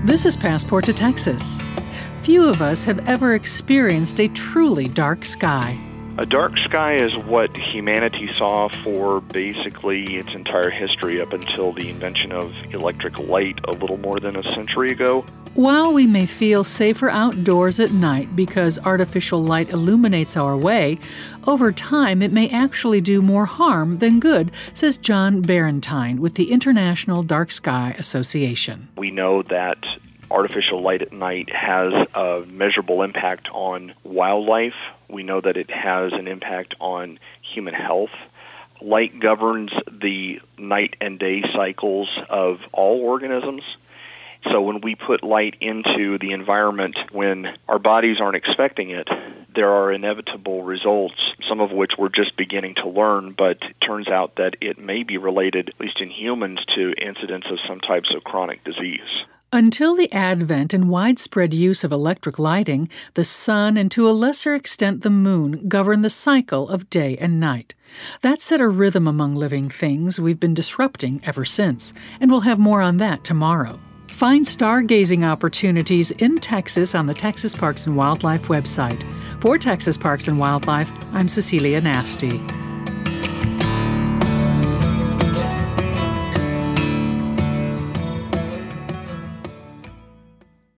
This is Passport to Texas. Few of us have ever experienced a truly dark sky. A dark sky is what humanity saw for basically its entire history up until the invention of electric light a little more than a century ago. While we may feel safer outdoors at night because artificial light illuminates our way, over time it may actually do more harm than good, says John Barentine with the International Dark Sky Association. We know that artificial light at night has a measurable impact on wildlife. We know that it has an impact on human health. Light governs the night and day cycles of all organisms. So when we put light into the environment when our bodies aren't expecting it, there are inevitable results, some of which we're just beginning to learn, but it turns out that it may be related, at least in humans, to incidents of some types of chronic disease. Until the advent and widespread use of electric lighting, the sun and to a lesser extent the moon govern the cycle of day and night. That set a rhythm among living things we've been disrupting ever since, and we'll have more on that tomorrow. Find stargazing opportunities in Texas on the Texas Parks and Wildlife website. For Texas Parks and Wildlife, I'm Cecilia Nasty.